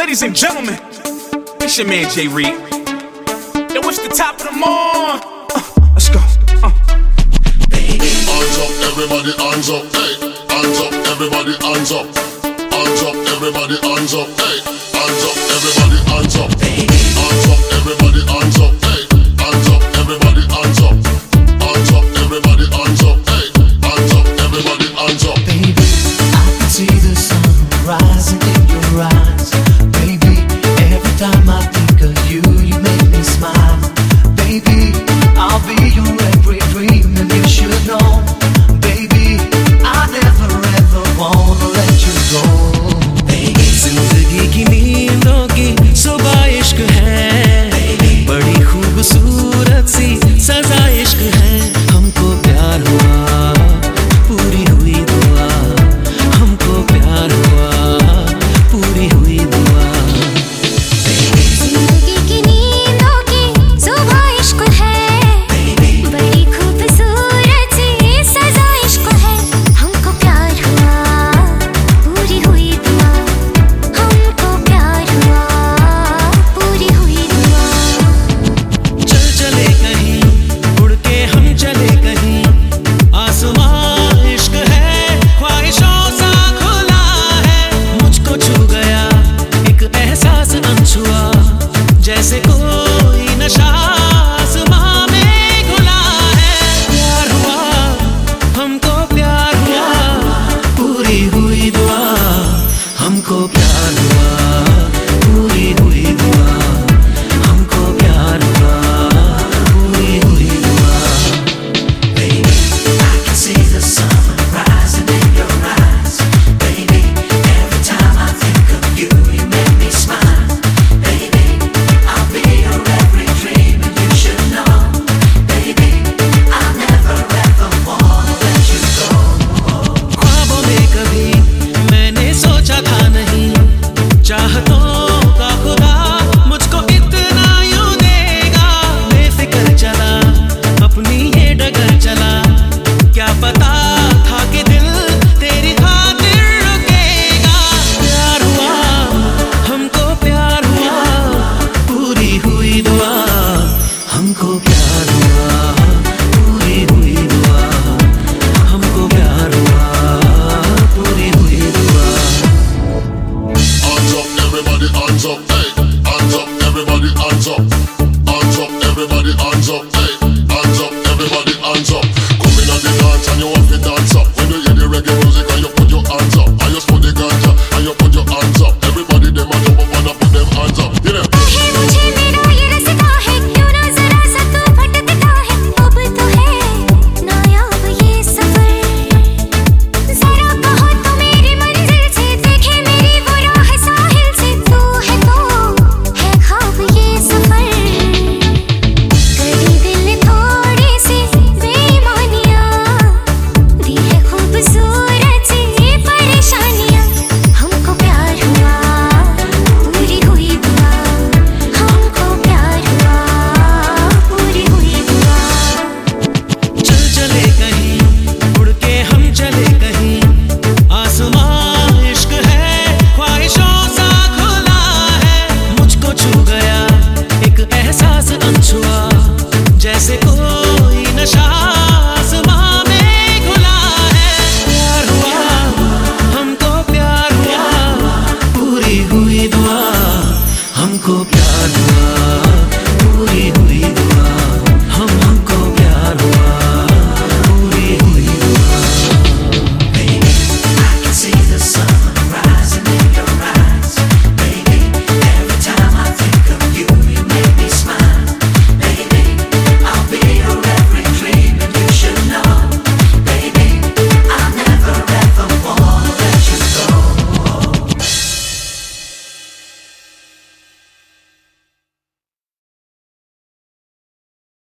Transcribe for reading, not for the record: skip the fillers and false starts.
Ladies and gentlemen, it's your man Jay Reed. Yo, it's the top of the morning. Let's go. Baby. Hands up, everybody, hands up. Hey, hands up, everybody, hands up. Hands up, everybody, hands up. Hey, hands up, everybody, hands up. Baby. Hands up, everybody, hands up. Hey, hands up, everybody, hands up. Hands up, everybody, hands up. Hey, hands up, everybody, hands up. Baby, I can see the sun rising in your eyes. Baby, every time I think of you, you make me smile. Baby, I'll be your every dream, and you should know. Baby, I never ever wanna let you go. Baby, जिंदगी की नींदों की सुबह इश्क है. बड़ी खूबसूरत सी सजा इश्क है. हमको प्यार हुआ, पूरी हुई दुआ. हमको प्यार हुआ, पूरी हुई दुआ. जिंदगी की नींदों की सुबह इश्क है. बड़ी खूबसूरत सी सजा इश्क है. हमको प्यार हुआ, पूरी हुई दुआ. हमको प्यार हुआ, पूरी हुई दुआ. चल चले कहीं, उड़ के हम चले कहीं. आसमां इश्क है, ख्वाहिशों सा खुला है. मुझको छू गया एक एहसास अनछुआ. जैसे कोई नशा आसमां में घुला है. प्यार हुआ, हमको प्यार हुआ, पूरी हुई दुआ. हमको प्यार हुआ, पूरी हुई दुआ. हमको प्यार हुआ, पूरी हुई दुआ. Baby, I can see the sun rising in your eyes. Baby, every time I think of you, you make me smile. Baby, I'll be your every dream, and you should know. Baby, I never ever wanna let you go. ख्वाबों में कभी मैंने सोचा था नहीं, चाहतों का खुदा मुझको इतना यूं देगा. बेफिक्र चला, अपनी ये डगर चला. क्या पता था कि दिल तेरी खातिर रुकेगा. प्यार हुआ, हमको प्यार हुआ, पूरी हुई दुआ. हमको प्यार हुआ, पूरी हुई दुआ. हमको प्यार हुआ, पूरी हुई दुआ. Hands up, everybody, hands up. Hey, hands up, everybody, hands up. Hands up, everybody, hands up. Hey, hands up, everybody, hands up. Come in on the dance and you have to dance up.